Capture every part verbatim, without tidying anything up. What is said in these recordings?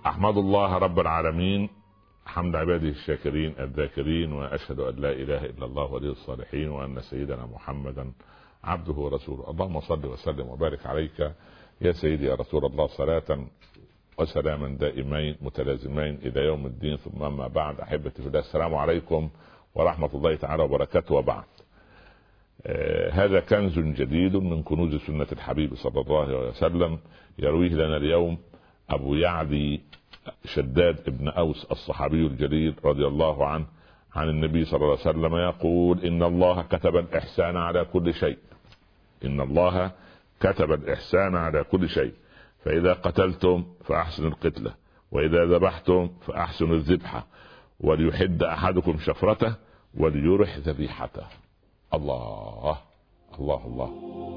أحمد الله رب العالمين حمد عباده الشاكرين الذاكرين، وأشهد أن لا إله إلا الله ولي الصالحين، وأن سيدنا محمدا عبده ورسوله. اللهم صل وسلم وبارك عليك يا سيدي يا رسول الله، صلاة وسلاما دائمين متلازمين إلى يوم الدين. ثم أما بعد، أحبتي في الله، السلام عليكم ورحمة الله تعالى وبركاته. وبعد، آه هذا كنز جديد من كنوز سنة الحبيب صلى الله عليه وسلم، يرويه لنا اليوم أبو يعلي شداد ابن أوس الصحابي الجليل رضي الله عنه عن النبي صلى الله عليه وسلم يقول: إن الله كتب الإحسان على كل شيء. إن الله كتب الإحسان على كل شيء، فإذا قتلتم فأحسنوا القتلة، وإذا ذبحتم فأحسنوا الذبحة، وليحد أحدكم شفرته وليرح ذبيحته. الله الله الله.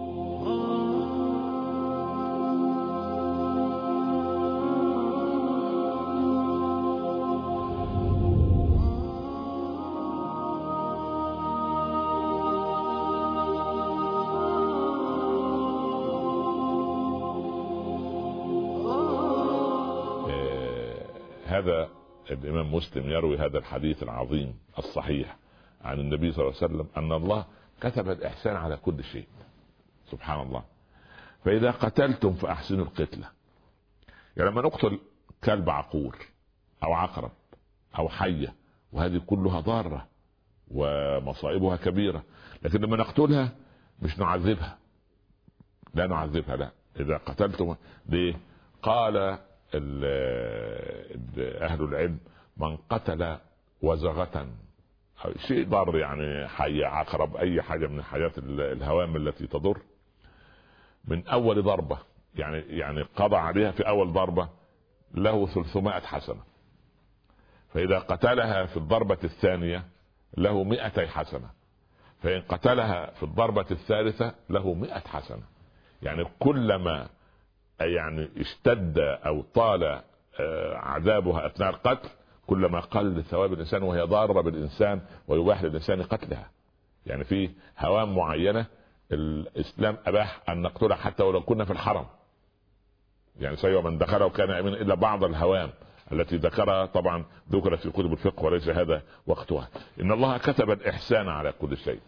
هذا الإمام مسلم يروي هذا الحديث العظيم الصحيح عن النبي صلى الله عليه وسلم أن الله كتب الإحسان على كل شيء. سبحان الله. فإذا قتلتم فأحسنوا القتلة. يعني لما نقتل كلب عقور أو عقرب أو حية، وهذه كلها ضارة ومصائبها كبيرة، لكن لما نقتلها مش نعذبها، لا نعذبها، لا. إذا قتلتم ليه؟ قال أهل العلم: من قتل وزغة، شيء ضار، يعني حي عقرب أي حاجة من حاجات الهوام التي تضر، من أول ضربة، يعني يعني قضى عليها في أول ضربة، له ثلاثمائة حسنة. فإذا قتلها في الضربة الثانية له مئتي حسنة. فإن قتلها في الضربة الثالثة له مئة حسنة. يعني كلما يعني اشتد او طال عذابها اثناء القتل، كلما قل ثواب الانسان، وهي ضاره بالانسان ويباح للانسان قتلها. يعني في هوام معينه الاسلام اباح ان نقتلها حتى ولو كنا في الحرم، يعني سيء من دخله كان امنا، الا بعض الهوام التي ذكرها طبعا ذكرت في كتب الفقه وليس هذا وقتها. ان الله كتب الاحسان على كل شيء.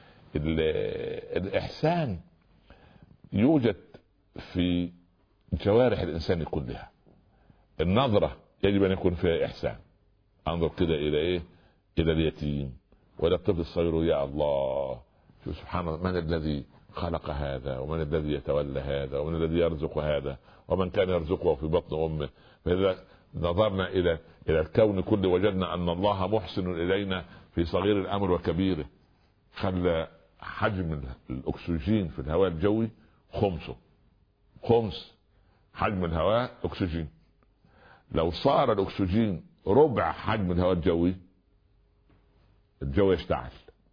الاحسان يوجد في جوارح الانسان كلها. النظرة يجب ان يكون فيها احسان، انظر كده الى ايه؟ الى اليتيم والى الطفل الصغير. يا الله، شوف سبحان الله، من الذي خلق هذا، ومن الذي يتولى هذا، ومن الذي يرزق هذا، ومن كان يرزقه في بطن امه. فاذا نظرنا الى الى الكون كله وجدنا ان الله محسن الينا في صغير الامر وكبيره. خلى حجم الاكسجين في الهواء الجوي خمسه، خمس حجم الهواء اكسجين. لو صار الاكسجين ربع حجم الهواء الجوي، الجو يشتعل.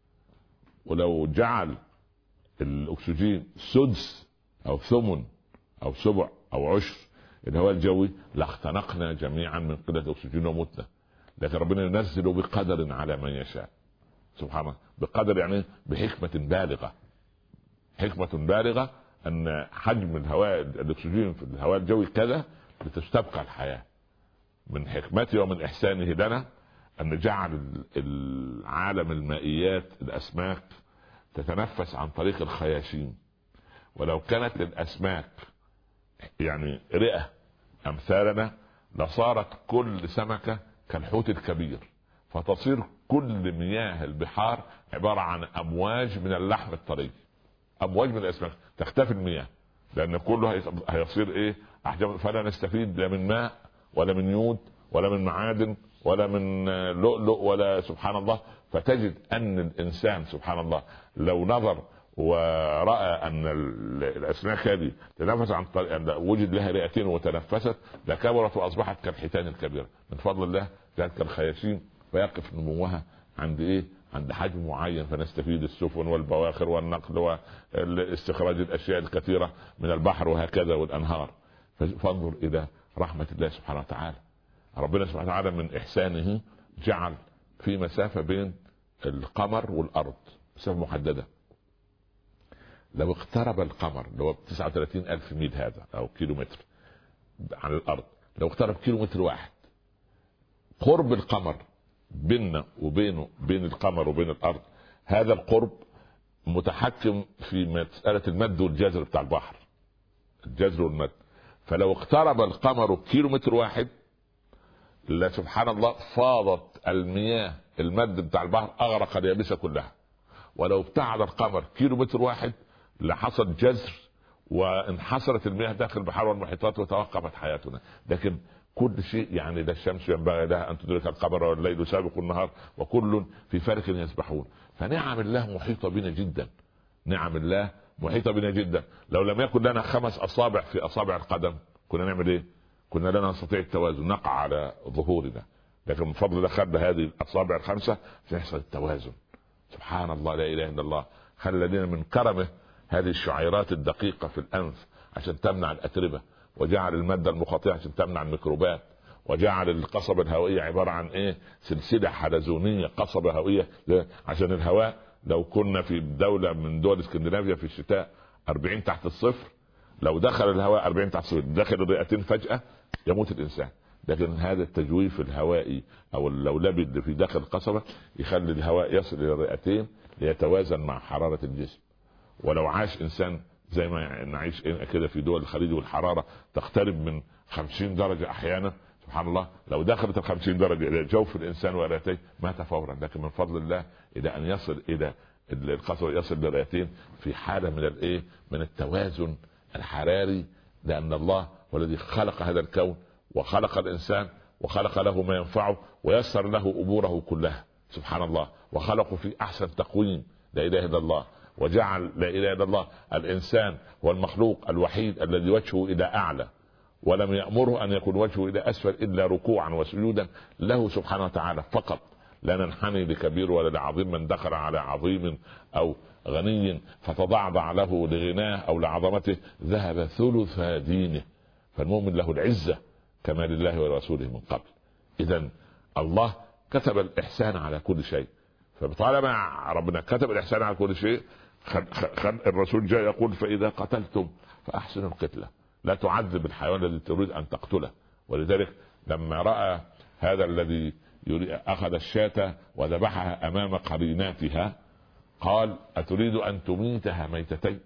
ولو جعل الاكسجين سدس او ثمن او سبع او عشر الهواء الجوي لاختنقنا جميعا من قلة الاكسجين ومتنا. لكن ربنا ينزل بقدر على من يشاء. سبحان الله. بقدر يعني بحكمة بالغة، حكمة بالغة ان حجم الهواء الاكسجين في الهواء الجوي كذا لتستبقى الحياة. من حكمته ومن احسانه لنا ان جعل العالم المائيات الاسماك تتنفس عن طريق الخياشيم. ولو كانت للاسماك يعني رئة امثالنا لصارت كل سمكة كالحوت الكبير، فتصير كل مياه البحار عبارة عن امواج من اللحم الطري، امواج من الاسماك، تختفي المياه لان كله هيصير ايه؟ احجام. فلا نستفيد لا من ماء ولا من يود ولا من معادن ولا من لؤلؤ ولا سبحان الله. فتجد ان الانسان سبحان الله لو نظر ورأى ان الاسماك هذه تنفس عن طريق، وجد لها رئتين وتنفست، لكبرت واصبحت كالحيتان الكبيرة من فضل الله، ذات كالخياشيم، فيقف نموها عند ايه؟ عند حجم معين، فنستفيد السفن والبواخر والنقل واستخراج الاشياء الكثيرة من البحر وهكذا والانهار. فانظر الى رحمة الله سبحانه وتعالى. ربنا سبحانه وتعالى من احسانه جعل في مسافة بين القمر والارض، مسافة محددة. لو اقترب القمر اللي هو تسعة وثلاثين الف ميل هذا او كيلو متر عن الارض، لو اقترب كيلو متر واحد قرب القمر بيننا وبينه بين القمر وبين الارض، هذا القرب متحكم في مسألة المد والجزر بتاع البحر، الجزر والمد. فلو اقترب القمر كيلو متر واحد لا سبحان الله فاضت المياه المد بتاع البحر اغرق اليابسة كلها. ولو ابتعد القمر كيلو متر واحد لحصل جزر وانحصرت المياه داخل البحار والمحيطات وتوقفت حياتنا. لكن كل شيء يعني ده الشمس ينبغي لها ان تدرك القمر والليل سابق النهار وكل في فلك يسبحون. فنعم الله محيطة بنا جدا، نعم الله محيطة بنا جدا. لو لم يكن لنا خمس اصابع في اصابع القدم كنا نعمل ايه؟ كنا لا نستطيع التوازن، نقع على ظهورنا. لكن من فضل الله خدنا هذه الاصابع الخمسة سيحصل التوازن. سبحان الله لا اله الا الله. خلى لنا من كرمه هذه الشعيرات الدقيقة في الانف عشان تمنع الاتربة، وجعل المادة المخاطئة عشان تمنع الميكروبات، وجعل القصبة الهوائية عبارة عن ايه؟ سلسلة حلزونية قصبة هوائية عشان الهواء. لو كنا في دولة من دول اسكندنافيا في الشتاء أربعين تحت الصفر، لو دخل الهواء أربعين تحت الصفر داخل الرئتين فجأة يموت الانسان. لكن هذا التجويف الهوائي او اللولبي اللي في داخل القصبة يخلي الهواء يصل الى الرئتين ليتوازن مع حرارة الجسم. ولو عاش انسان زي ما نعيش كده في دول الخليج والحرارة تقترب من خمسين درجة احيانا، سبحان الله لو دخلت الخمسين درجة الى جوف الانسان ورئتيه مات فورا. لكن من فضل الله الى ان يصل الى القصبة يصل للرئتين في حالة من الايه؟ من التوازن الحراري، لان الله هو الذي خلق هذا الكون وخلق الانسان وخلق له ما ينفعه ويسر له اموره كلها سبحان الله، وخلقه في احسن تقويم لا اله الا الله، وجعل لا اله الا الله الانسان هو المخلوق الوحيد الذي وجهه الى اعلى، ولم يأمره ان يكون وجهه الى اسفل الا ركوعا وسجودا له سبحانه وتعالى فقط. لا ننحني لكبير ولا لعظيم. من دخل على عظيم او غني فتضعضع له لغناه او لعظمته ذهب ثلث دينه. فالمؤمن له العزة كما لله ورسوله من قبل. اذا الله كتب الاحسان على كل شيء، فطالما ربنا كتب الاحسان على كل شيء خل خل الرسول جاء يقول فاذا قتلتم فاحسنوا القتلة، لا تعذب الحيوان الذي تريد ان تقتله. ولذلك لما راى هذا الذي اخذ الشاة وذبحها امام قريناتها قال اتريد ان تميتها ميتتين؟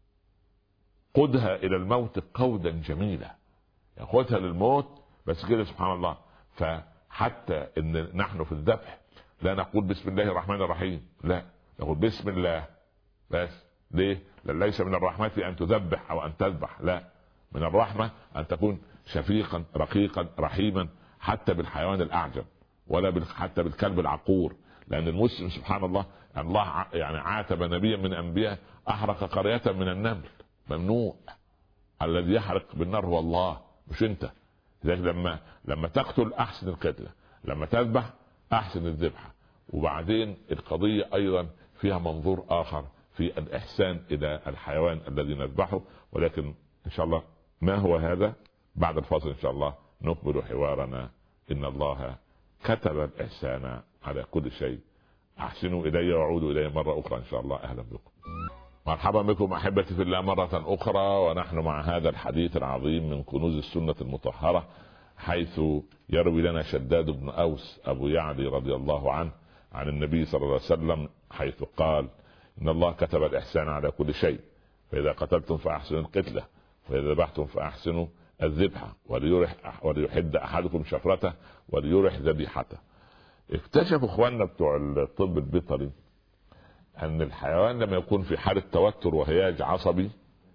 قدها الى الموت قودا جميلا، ياخذها للموت بس كده سبحان الله. فحتى ان نحن في الذبح لا نقول بسم الله الرحمن الرحيم، لا نقول بسم الله بس. ليه؟ لأن ليس من الرحمة ان تذبح او ان تذبح، لا، من الرحمة ان تكون شفيقا رقيقا رحيما حتى بالحيوان الاعجب ولا حتى بالكلب العقور. لان المسلم سبحان الله الله يعني عاتب نبيا من انبياء احرق قرية من النمل، ممنوع. الذي يحرق بالنار هو الله مش انت. لذلك لما لما تقتل احسن القتلة، لما تذبح احسن الذبحة. وبعدين القضية ايضا فيها منظور اخر في الاحسان الى الحيوان الذي نذبحه، ولكن ان شاء الله ما هو هذا بعد الفاصل ان شاء الله نكمل حوارنا. ان الله كتب الاحسان على كل شيء. احسنوا الي وعودوا الي مرة اخرى ان شاء الله. اهلا بكم، مرحبا بكم احبتي في الله مرة اخرى، ونحن مع هذا الحديث العظيم من كنوز السنة المطهرة، حيث يروي لنا شداد بن اوس ابو يعلي رضي الله عنه عن النبي صلى الله عليه وسلم حيث قال ان الله كتب الاحسان على كل شيء، فاذا قتلتم فاحسنوا القتلة، فاذا ذبحتم فاحسنوا الذبحة، وليرح وليحد احدكم شفرته وليرح ذبيحته. اكتشفوا اخواننا بتوع الطب البيطري ان الحيوان لما يكون في حالة توتر وهياج عصبي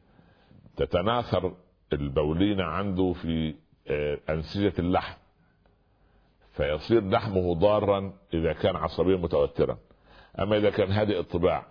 تتناثر البولينة عنده في انسجة اللحم، فيصير لحمه ضارا اذا كان عصبيا متوترا. اما اذا كان هادئ الطباع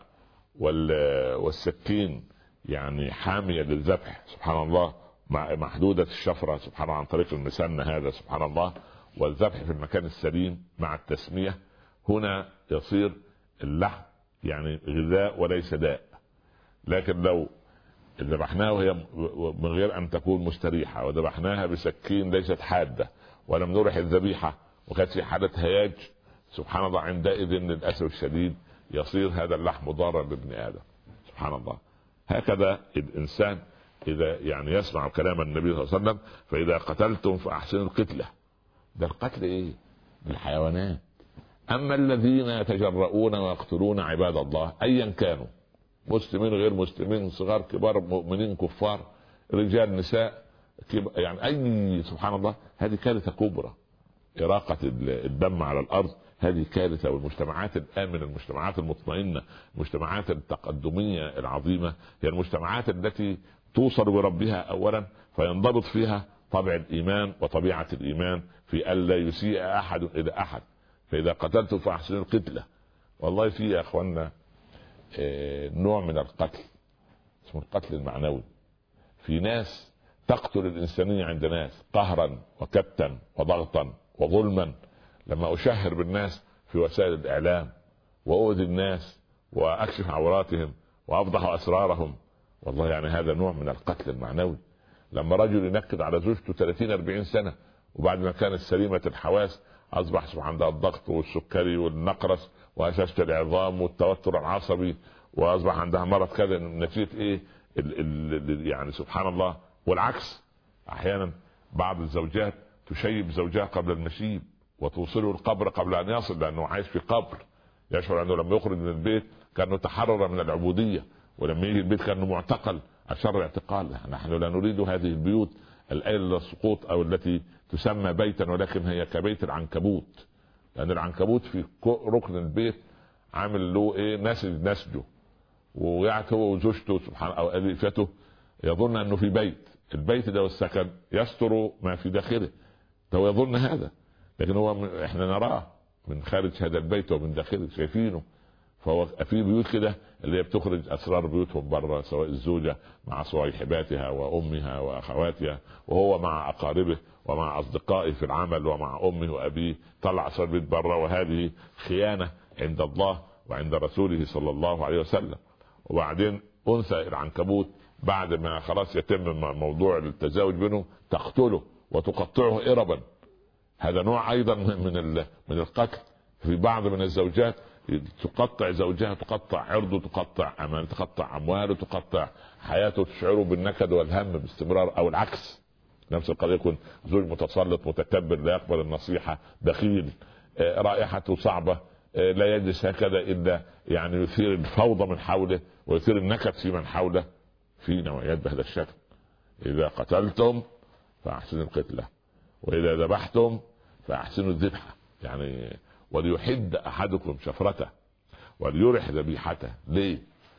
والسكين يعني حامية للذبح سبحان الله، محدودة الشفرة سبحان الله عن طريق المسن هذا سبحان الله، والذبح في المكان السليم مع التسمية، هنا يصير اللحم يعني غذاء وليس داء. لكن لو ذبحناه وهي من غير ان تكون مستريحة وذبحناها بسكين ليست حادة ولم نرح الذبيحة وكانت في حالة هياج سبحان الله، عندئذ للأسف الشديد يصير هذا اللحم ضارا بابن آدم سبحان الله. هكذا الإنسان اذا يعني يسمع كلام النبي صلى الله عليه وسلم فاذا قتلتم فاحسنوا القتله. ده القتل ايه؟ بالحيوانات. اما الذين يتجرؤون ويقتلون عباد الله ايا كانوا، مسلمين غير مسلمين، صغار كبار، مؤمنين كفار، رجال نساء، يعني اي سبحان الله، هذه كارثه كبرى. إراقة الدم على الأرض هذه كارثة. والمجتمعات الآمنة، المجتمعات المطمئنة، المجتمعات التقدمية العظيمة هي المجتمعات التي توصل بربها أولا، فينضبط فيها طبع الإيمان وطبيعة الإيمان في ألا يسيء أحد إلى أحد. فإذا قتلتم فأحسنوا القتلة. والله في يا أخوانا نوع من القتل اسمه القتل المعنوي. في ناس تقتل الإنسانية عند ناس قهرا وكبتا وضغطا وظلما. لما أشهر بالناس في وسائل الإعلام وأؤذي الناس وأكشف عوراتهم وأفضح أسرارهم، والله يعني هذا نوع من القتل المعنوي. لما رجل ينكد على زوجته ثلاثين أربعين سنة وبعد ما كانت سليمة الحواس أصبح سبحان عندها الضغط والسكري والنقرس وهشاشة العظام والتوتر العصبي، وأصبح عندها مرض كذا نتيجة إيه؟ ال ال يعني سبحان الله. والعكس، أحيانا بعض الزوجات تشيب زوجها قبل المشيب وتوصله القبر قبل أن يصل، لأنه عايش في قبر، يشعر أنه لما يخرج من البيت كأنه تحرر من العبودية، ولما يجي البيت كأنه معتقل أشر اعتقال. نحن لا نريد هذه البيوت الآيل للسقوط أو التي تسمى بيتا ولكن هي كبيت العنكبوت، لأن العنكبوت في ركن البيت عامل له إيه؟ نسج نسجه، ويعت هو وزوجته سبحان أو أليفته يظن أنه في بيت. البيت ده والسكن يستر ما في داخله، هو يظن هذا، لكن هو احنا نراه من خارج هذا البيت ومن داخله شايفينه. فهو في بيوت كده اللي هي بتخرج اسرار بيوتهم بره، سواء الزوجه مع صاحباتها وامها واخواتها، وهو مع اقاربه ومع اصدقائه في العمل ومع امه وابيه، طلع اسرار بيت بره، وهذه خيانه عند الله وعند رسوله صلى الله عليه وسلم. وبعدين انثى العنكبوت بعد ما خلاص يتم موضوع التزاوج بينه تقتله وتقطعه إربا. هذا نوع ايضا من من القتل. في بعض من الزوجات تقطع زوجها، تقطع عرضه، تقطع امانه، تقطع امواله، تقطع حياته، تشعره بالنكد والهم باستمرار. او العكس، نفس القضيه، يكون زوج متسلط متكبر لا يقبل النصيحه، بخيل، رائحته صعبه، لا يجلس هكذا الا يعني يثير الفوضى من حوله ويثير النكد في من حوله. في نوعيات بهذا الشكل. اذا قتلتم فاحسنوا القتله واذا ذبحتم فاحسنوا الذبحه. يعني وليحد احدكم شفرته وليرح ذبيحته. ليه؟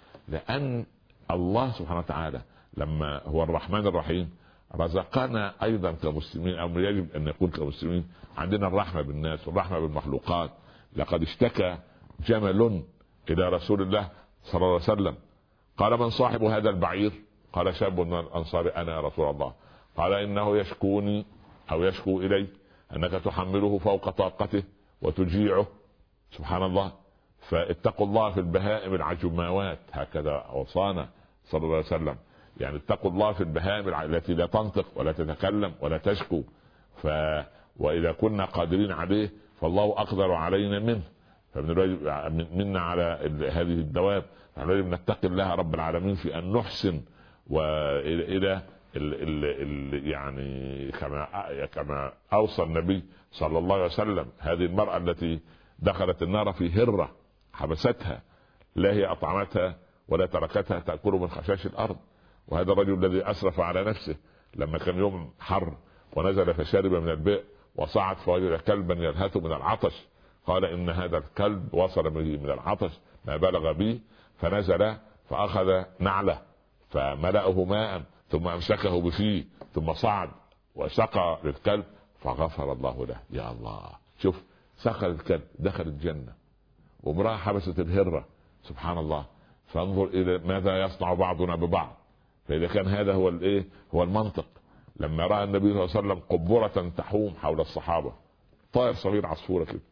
لان الله سبحانه وتعالى لما هو الرحمن الرحيم رزقنا ايضا كمسلمين، او يجب ان نكون كمسلمين عندنا الرحمه بالناس والرحمه بالمخلوقات. لقد اشتكى جمل الى رسول الله صلى الله عليه وسلم، قال: من صاحب هذا البعير؟ قال: شاب من الانصار. انا يا رسول الله. قال: انه يشكوني او يشكو الي انك تحمله فوق طاقته وتجيعه. سبحان الله. فاتقوا الله في البهائم العجماوات، هكذا اوصانا صلى الله عليه وسلم. يعني اتقوا الله في البهائم التي لا تنطق ولا تتكلم ولا تشكو. ف واذا كنا قادرين عليه فالله اقدر علينا منه، فمنا على هذه الدواب. نحن لازم نتقي الله رب العالمين في ان نحسن والى ال ال ال يعني كما كما اوصى النبي صلى الله عليه وسلم هذه المرأة التي دخلت النار في هرة حبستها، لا هي اطعمتها ولا تركتها تأكل من خشاش الارض. وهذا الرجل الذي اسرف على نفسه لما كان يوم حر ونزل فشرب من البئر وصعد فوجد كلبا يلهث من العطش، قال: ان هذا الكلب وصل به من العطش ما بلغ به، فنزل فاخذ نعله فملأه ماء ثم امسكه بفيه ثم صعد وسقى للكلب فغفر الله له. يا الله، شوف، سقى الكلب دخل الجنة، وامرأة حبست الهرة. سبحان الله. فانظر الى ماذا يصنع بعضنا ببعض. فاذا كان هذا هو الايه هو المنطق، لما راى النبي صلى الله عليه وسلم قبورة تحوم حول الصحابة، طائر صغير عصفورة كده،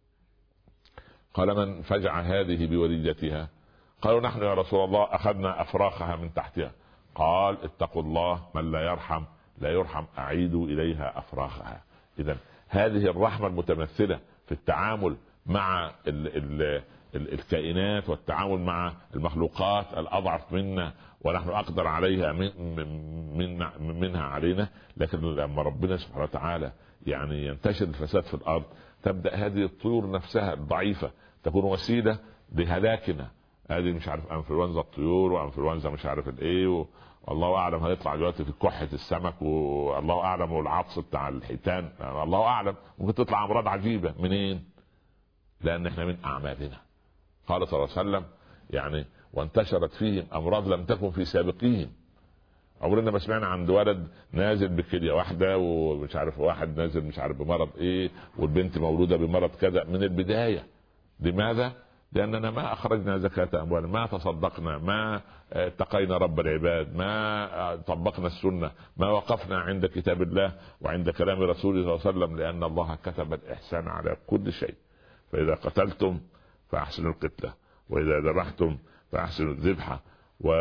قال: من فجع هذه بوليدتها؟ قالوا: نحن يا رسول الله، اخذنا افراخها من تحتها. قال: اتقوا الله، من لا يرحم لا يرحم، اعيدوا اليها افراخها. اذا هذه الرحمة المتمثلة في التعامل مع ال ال ال الكائنات والتعامل مع المخلوقات الأضعف منا ونحن أقدر عليها من من منها علينا. لكن لما ربنا سبحانه وتعالى يعني ينتشر الفساد في الأرض، تبدأ هذه الطيور نفسها الضعيفة تكون وسيلة لهلاكنا. هذه مش عارف انفلونزا الطيور وانفلونزا مش عارف الايه، والله اعلم هيطلع دلوقتي في كحة السمك، والله اعلم والعطس بتاع الحيتان، يعني الله اعلم ممكن تطلع امراض عجيبة منين؟ لان احنا من اعمالنا. قال صلى الله عليه وسلم يعني وانتشرت فيهم امراض لم تكن في سابقيهم. عمرنا ما سمعنا عند ولد نازل بكلية واحدة ومش عارف واحد نازل مش عارف بمرض ايه، والبنت مولودة بمرض كذا من البداية. لماذا؟ لأننا ما أخرجنا زكاة أموالنا، ما تصدقنا، ما اتقينا رب العباد، ما طبقنا السنة، ما وقفنا عند كتاب الله وعند كلام رسوله صلى الله عليه وسلم، لأن الله كتب الإحسان على كل شيء. فإذا قتلتم فأحسنوا القتلة، وإذا ذبحتم فأحسنوا الذبحة، و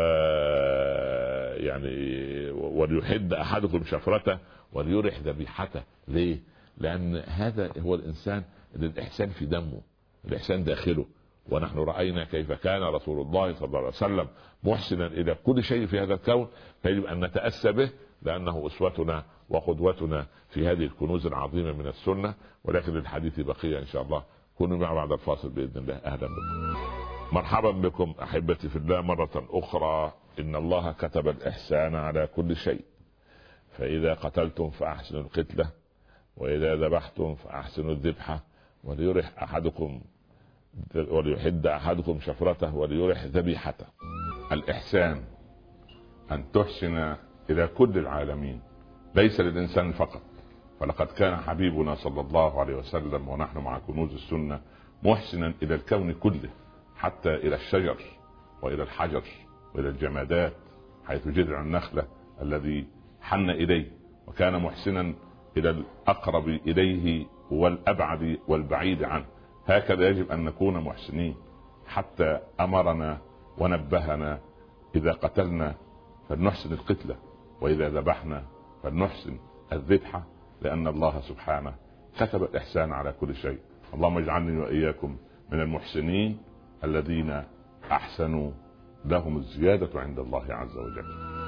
يعني وليحد أحدكم شفرته وليرح ذبيحته. ليه؟ لأن هذا هو الإنسان اللي الإحسان في دمه، الإحسان داخله. ونحن رأينا كيف كان رسول الله صلى الله عليه وسلم محسنا إلى كل شيء في هذا الكون، فيجب أن نتأسى به لأنه أسوتنا وقدوتنا في هذه الكنوز العظيمة من السنة. ولكن الحديث بقية إن شاء الله، كونوا معنا بعد الفاصل بإذن الله. أهلا بكم، مرحبا بكم أحبتي في الله مرة أخرى. إن الله كتب الإحسان على كل شيء، فإذا قتلتم فأحسنوا القتلة، وإذا ذبحتم فأحسنوا الذبحة، وليرح أحدكم وليحد أحدكم شفرته وليرح ذبيحته. الإحسان أن تحسن إلى كل العالمين، ليس للإنسان فقط. فلقد كان حبيبنا صلى الله عليه وسلم ونحن مع كنوز السنة محسنا إلى الكون كله، حتى إلى الشجر وإلى الحجر وإلى الجمادات، حيث جذع النخلة الذي حن إليه، وكان محسنا إلى الأقرب إليه والأبعد والبعيد عنه. هكذا يجب أن نكون محسنين، حتى أمرنا ونبهنا إذا قتلنا فلنحسن القتلة، وإذا ذبحنا فلنحسن الذبحة، لأن الله سبحانه كتب الإحسان على كل شيء. اللهم اجعلني وإياكم من المحسنين الذين أحسنوا لهم الزيادة عند الله عز وجل.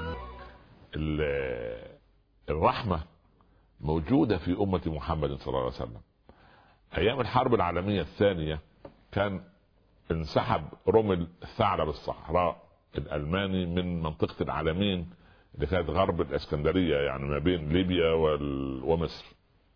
الرحمة موجودة في أمة محمد صلى الله عليه وسلم. أيام الحرب العالمية الثانية كان انسحب رمل الثعلب الصحراء الألماني من منطقة العلمين اللي كانت غرب الإسكندرية، يعني ما بين ليبيا ومصر.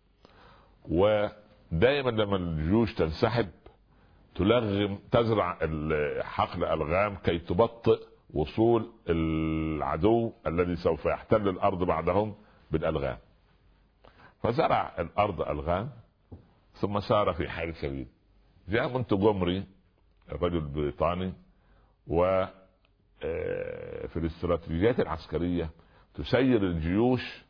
ودائما لما الجيوش تنسحب تلغم تزرع حقل ألغام كي تبطئ وصول العدو الذي سوف يحتل الأرض بعدهم بالألغام. فزرع الأرض ألغام ثم سار في حال سبيل. جاء مونتجومري الرجل البريطاني، و في الاستراتيجيات العسكرية تسير الجيوش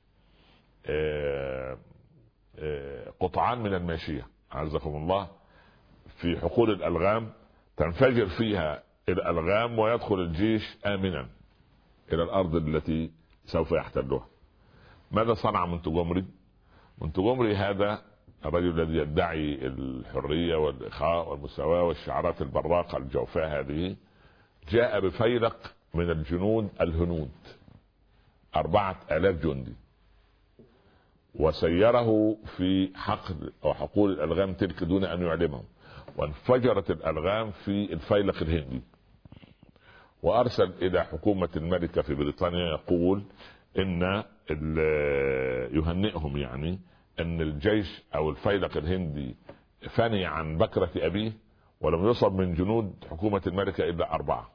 قطعان من الماشية عزكم الله في حقول الألغام، تنفجر فيها الألغام ويدخل الجيش آمنا إلى الأرض التي سوف يحتلها. ماذا صنع مونتجومري؟ مونتجومري هذا الرجل الذي يدعي الحرية والإخاء والمساواة والشعارات البراقة الجوفاء هذه، جاء بفيلق من الجنود الهنود أربعة آلاف جندي، وسيره في حقل أو حقول الألغام تلك دون أن يعلمهم، وانفجرت الألغام في الفيلق الهندي. وأرسل إلى حكومة الملكة في بريطانيا يقول إن يهنئهم، يعني أن الجيش أو الفيلق الهندي فني عن بكرة أبيه ولم يصب من جنود حكومة الملكة إلا أربعة.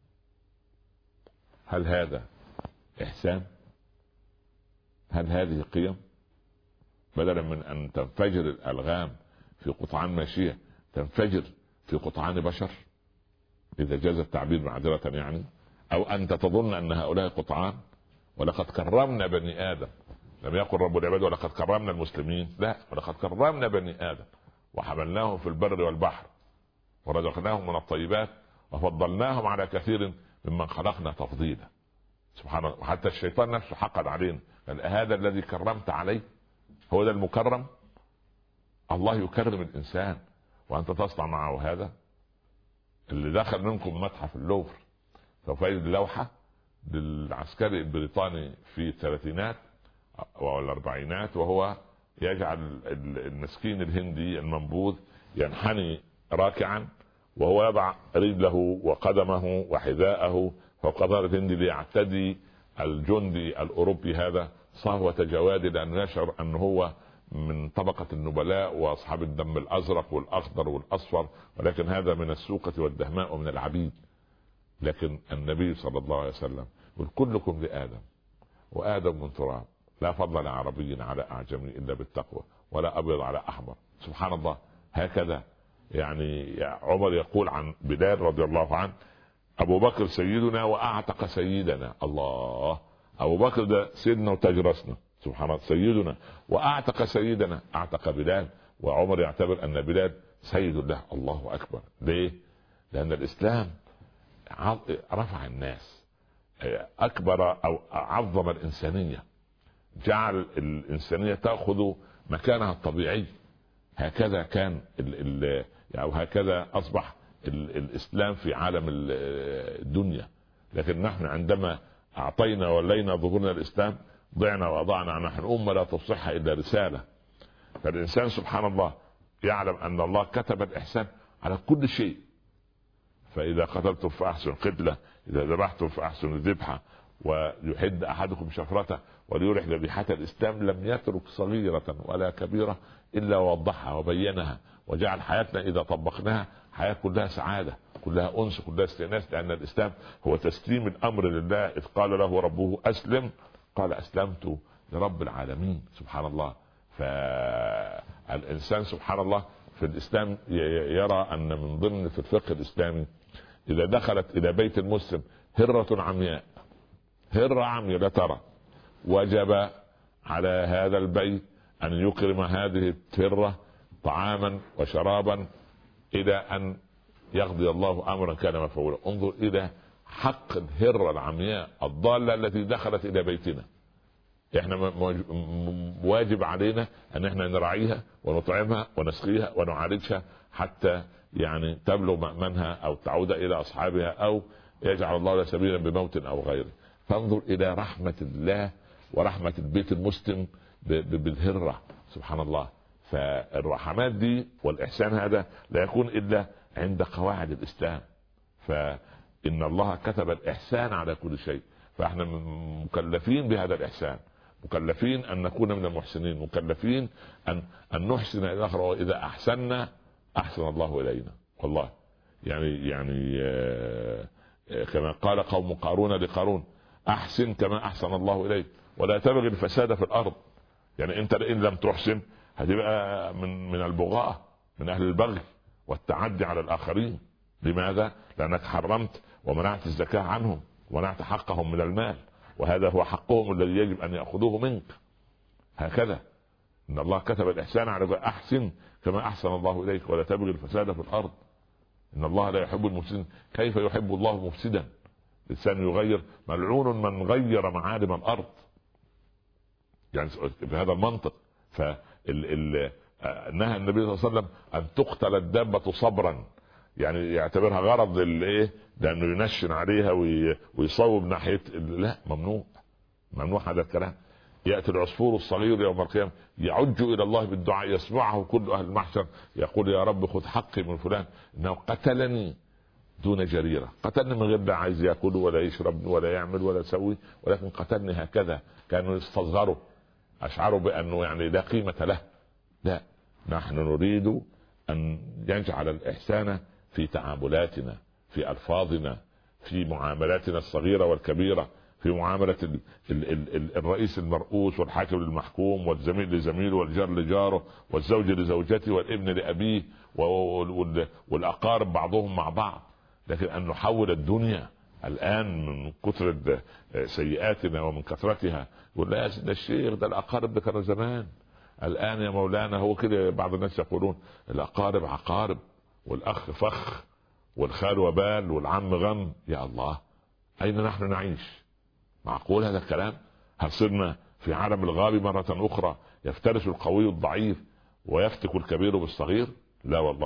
هل هذا إحسان؟ هل هذه قيم؟ بدلا من أن تنفجر الألغام في قطعان ماشية تنفجر في قطعان بشر، إذا جاز التعبير معذرة يعني، أو أنت تظن أن هؤلاء قطعان. ولقد كرمنا بني آدم، لم يقل رب العباد ولقد كرمنا المسلمين، لا، ولقد كرمنا بني آدم وحملناهم في البر والبحر ورزقناهم من الطيبات وفضلناهم على كثير ممن خلقنا تفضيلا. سبحان الله. وحتى الشيطان نفسه حقد علينا، قال هذا الذي كرمت عليه هو ده المكرم؟ الله يكرم الإنسان وأنت تصنع معه هذا؟ اللي دخل منكم متحف اللوفر سوف يجد لوحة للعسكري البريطاني في الثلاثينات أو الأربعينات وهو يجعل المسكين الهندي المنبوذ ينحني راكعا وهو يضع رجله وقدمه وحذاءه فوق ظهر الهندي ليعتدي الجندي الأوروبي هذا صهوة جواد، لأنه يشعر أنه هو من طبقة النبلاء وأصحاب الدم الأزرق والأخضر والأصفر، ولكن هذا من السوقة والدهماء ومن العبيد. لكن النبي صلى الله عليه وسلم يقول كلكم لآدم وآدم من تراب، لا فضل لعربي على أعجمي إلا بالتقوى ولا أبيض على أحمر. سبحان الله. هكذا يعني عمر يقول عن بلال رضي الله عنه أبو بكر سيدنا وأعتق سيدنا. الله، أبو بكر ده سيدنا وتاج راسنا، سبحان الله، سيدنا وأعتق سيدنا، أعتق بلال. وعمر يعتبر أن بلال سيد له. الله أكبر. ليه؟ لأن الإسلام رفع الناس، أكبر أو عظم الإنسانية، جعل الإنسانية تأخذ مكانها الطبيعي. هكذا كان ال ال أو هكذا أصبح ال الإسلام في عالم الدنيا. لكن نحن عندما أعطينا ولينا ظهورنا الإسلام ضعنا وأضعنا. نحن أمة لا تصح إلا رسالة. فالإنسان سبحان الله يعلم أن الله كتب الإحسان على كل شيء. فإذا قتلتم فأحسن قتلة، إذا ذبحتم فأحسن الذبحة، ويحد أحدكم شفرته وليرح ذبيحة. الإسلام لم يترك صغيرة ولا كبيرة إلا ووضحها وبينها، وجعل حياتنا إذا طبقناها حياة كلها سعادة، كلها أنس، كلها استئناس. لأن الإسلام هو تسليم الأمر لله. إذ قال له ربه أسلم قال أسلمت لرب العالمين. سبحان الله. فالإنسان سبحان الله في الإسلام يرى أن من ضمن في الفقه الإسلامي إذا دخلت إلى بيت المسلم هرة عمياء، هرة عمياء لا ترى، وجب على هذا البيت أن يكرم هذه الهرة طعاما وشرابا إلى أن يقضي الله أمرا كان مفعولا. انظر إلى حق الهرة العمياء الضالة التي دخلت إلى بيتنا. احنا واجب علينا ان احنا نراعيها ونطعمها ونسقيها ونعالجها حتى يعني تبلغ مأمنها او تعود الى اصحابها او يجعل الله لها سبيلا بموت او غيره. فانظر الى رحمة الله ورحمة البيت المسلم بالهرة. سبحان الله. فالرحمات دي والاحسان هذا لا يكون الا عند قواعد الاسلام. فان الله كتب الاحسان على كل شيء، فاحنا مكلفين بهذا الاحسان، مكلفين ان نكون من المحسنين، مكلفين ان ان نحسن الى الاخر. واذا احسننا احسن الله الينا. والله يعني يعني آه كما قال قوم قارون لقارون احسن كما احسن الله اليك ولا تبغي الفساد في الارض. يعني انت ان لم تحسن هتبقى من من البغاة، من اهل البغي والتعدي على الاخرين. لماذا؟ لانك حرمت ومنعت الزكاة عنهم ومنعت حقهم من المال، وهذا هو حقهم الذي يجب ان ياخذوه منك. هكذا ان الله كتب الاحسان على احسن كما احسن الله اليك ولا تبغي الفساد في الارض. ان الله لا يحب المفسدين. كيف يحب الله مفسدا؟ الانسان يغير، ملعون من غير معالم الارض. يعني بهذا المنطق فال ال... نهى النبي صلى الله عليه وسلم ان تقتل الدابة صبرا، يعني يعتبرها غرض الايه، لانه ينشن عليها ويصوب ناحيه. لا، ممنوع، ممنوع هذا الكلام. ياتي العصفور الصغير يوم القيامه يعج الى الله بالدعاء، يسمعه كل اهل المحشر يقول يا رب خذ حقي من فلان انه قتلني دون جريره، قتلني من غير لا عايز ياكل ولا يشرب ولا يعمل ولا يسوي، ولكن قتلني هكذا. كانوا يستصغروا، اشعروا بانه يعني لا قيمه له. لا، نحن نريد ان يجعل الاحسان في تعاملاتنا، في ألفاظنا، في معاملاتنا الصغيرة والكبيرة، في معاملة ال ال ال ال الرئيس المرؤوس والحاكم للمحكوم والزميل لزميله والجار لجاره والزوج لزوجته والابن لأبيه والأقارب بعضهم مع بعض. لكن أن نحول الدنيا الآن من كثرة سيئاتنا ومن كثرتها يقول لا ده الشيخ ده الأقارب ده كان زمان. الآن يا مولانا هو كده بعض الناس يقولون الأقارب عقارب والأخ فخ والخال وبال والعم غم. يا الله، أين نحن نعيش؟ معقول هذا الكلام؟ هل صرنا في عالم الغاب مرة أخرى يفترس القوي الضعيف ويفتك الكبير بالصغير؟ لا والله،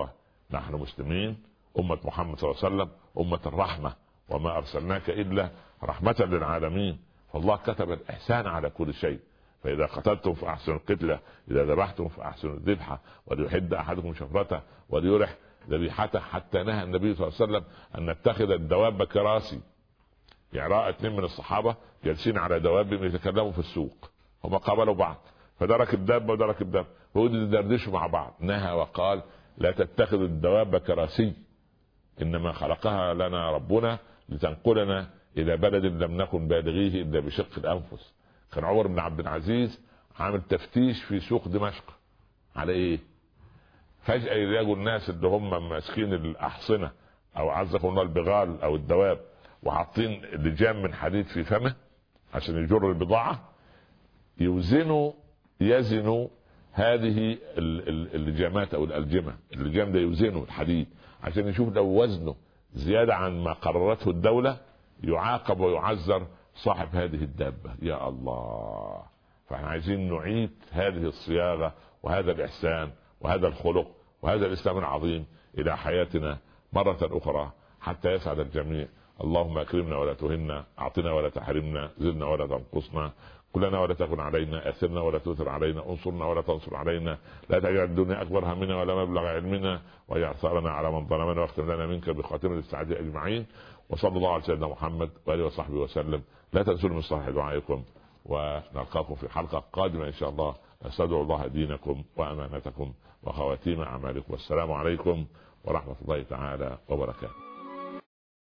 نحن مسلمين أمة محمد صلى الله عليه وسلم أمة الرحمة، وما أرسلناك إلا رحمة للعالمين. فالله كتب الإحسان على كل شيء. فإذا قتلتم فأحسنوا القتلة، إذا ذبحتم فأحسنوا الذبحة، وليحد أحدكم شفرته وليرح ذبيحته، حتى نهى النبي صلى الله عليه وسلم أن نتخذ الدواب كراسي. يعني رأى اثنين من الصحابة جالسين على دواب يتكلموا في السوق، هم قابلوا بعض، فده راكب دابة وده راكب دابة، فودوا يدردشوا مع بعض. نهى وقال لا تتخذوا الدواب كراسي، إنما خلقها لنا ربنا لتنقلنا إلى بلد لم نكن بالغيه إلا بشق الأنفس. كان عمر بن عبد العزيز عامل تفتيش في سوق دمشق على إيه؟ فجأة يلاقوا الناس اللي هم ماسكين الأحصنة أو عزكم الله البغال أو الدواب وحاطين لجام من حديد في فمه عشان يجروا البضاعة، يوزنوا يزنوا هذه اللجامات أو الألجمة. اللجام ده يوزنوا الحديد عشان يشوف لو وزنه زيادة عن ما قررته الدولة يعاقب ويعذر صاحب هذه الدابة. يا الله! فاحنا عايزين نعيد هذه الصياغة وهذا الإحسان وهذا الخلق وهذا الإسلام العظيم إلى حياتنا مرة أخرى حتى يسعد الجميع. اللهم أكرمنا ولا تهنا، أعطنا ولا تحرمنا، زدنا ولا تنقصنا، كلنا ولا تكن علينا، أثرنا ولا تؤثر علينا، انصرنا ولا تنصر علينا، لا تجعل الدنيا أكبر همنا ولا مبلغ علمنا، واجعل ثارنا على من ظلمنا، واختم لنا منك بخاتمة السعادة أجمعين. وصلى الله على سيدنا محمد وآله وصحبه وسلم. لا تنسوا من صالح دعائكم، ونلقاكم في حلقة قادمة إن شاء الله. أستودع الله دينكم وأمانتكم وخواتيم أعمالكم، والسلام عليكم ورحمة الله تعالى وبركاته.